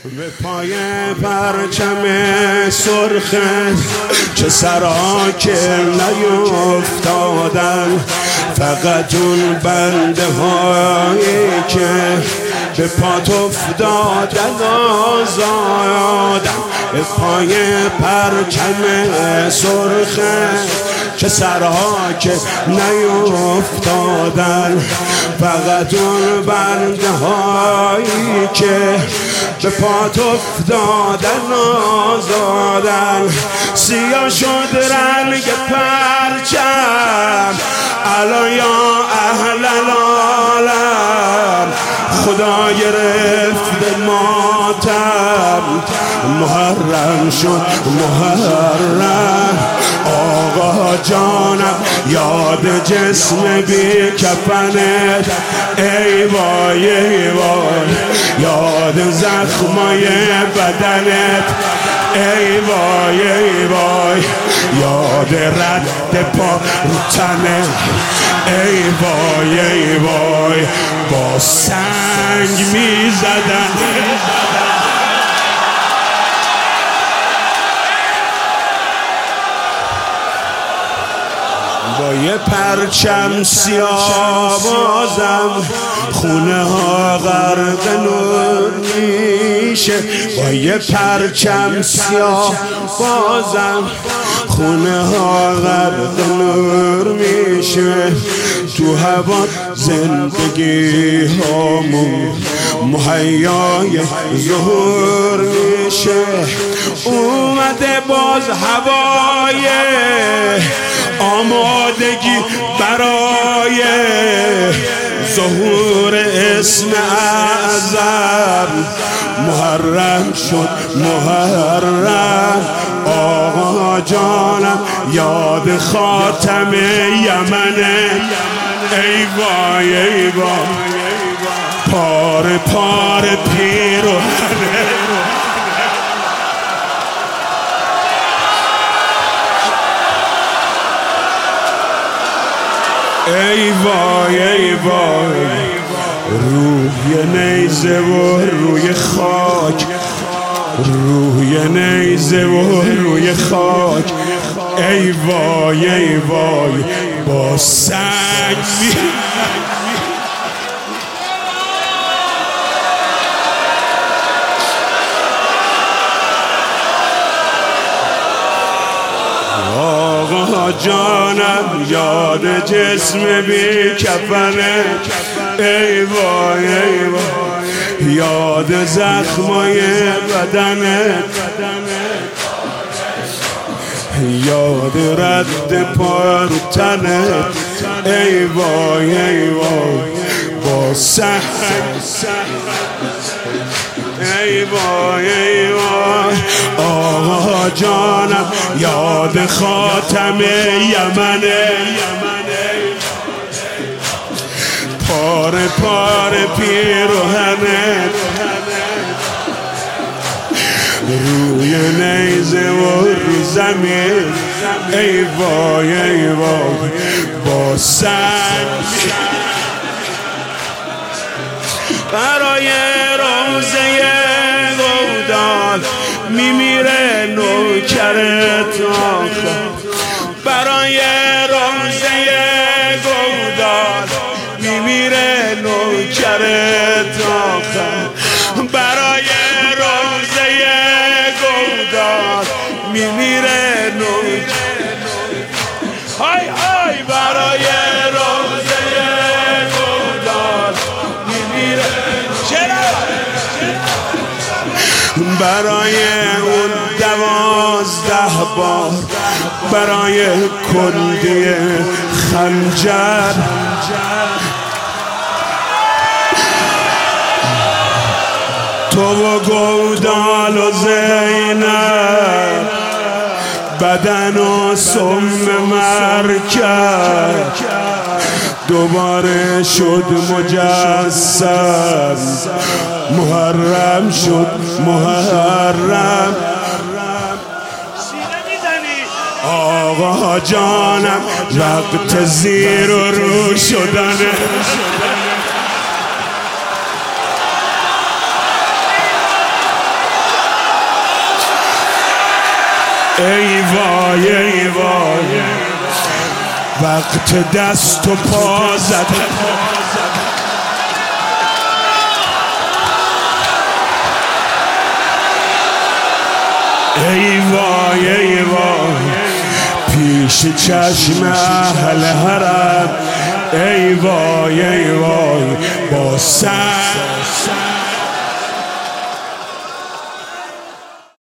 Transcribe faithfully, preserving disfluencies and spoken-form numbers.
به پای پرچم سرخت چه سرا که نیفتادن، فقط اون بنده هایی که به پات افتادن آزادن. به پای پرچم سرخت چه سرها که نیفتادن، فقط اون بنده هایی که به پات افتادن آزادن. سیاه شد رنگ پرچم الان یا اهل العالم، خدا گرفت به ماتم، محرم شد محرم. آقا جانم یاد جسم بی کفنت، ای وای ای وای یاد زخمای بدنت، ای وای ای وای یاد رد پا رو تنت، ای وای ای وای با سنگ می زدن. با یه پرچم سیاه بازم خونه ها غرق نور میشه، با یه پرچم سیاه بازم خونه ها غرق نور میشه. تو هوا زندگی هامون مهیای ظهور میشه. اومده باز هوای آمادگی برای ظهور اسم اعظم، محرم شد محرم. آقا جانم یاد خاتم یمنه، ای وای ای وای پار پار پیرهنه. ای وای ای وای روی نیزه و روی خاک، روی نیزه و روی خاک، ای وای ای وای با سنگ می آقا جانم یاد جسم بی کفنه، ای وای ای وای یاد زخمای بدنه، یاد رد پا رو تنه، ای وای ای وای با سنگ، ای وای ای وای آقا جانم یاد خاتم یمنه، پار پار پیرهنه، روی نیزه و رو زمین، ای وای ای وای با سنگ. برای روزه گودال میمیره نوکرت آخر، برای روزه گودال میمیره نوکرت آخر، برای روزه گودال میمیره نوکرت، های های برای روزه گودال میمیره، برای اون دوازده بار، برای کندی خنجر، تو و گودال و زینب بدن و سم مرکب، دوباره شد مجسم، محرم شد محرم. آقا جانم وقت زیر و رو شدنه، ای وای ای وای وقت دست و پا زدن. ای وای ای وای پیش چشم اهل حرم. ای وای ای وای با سر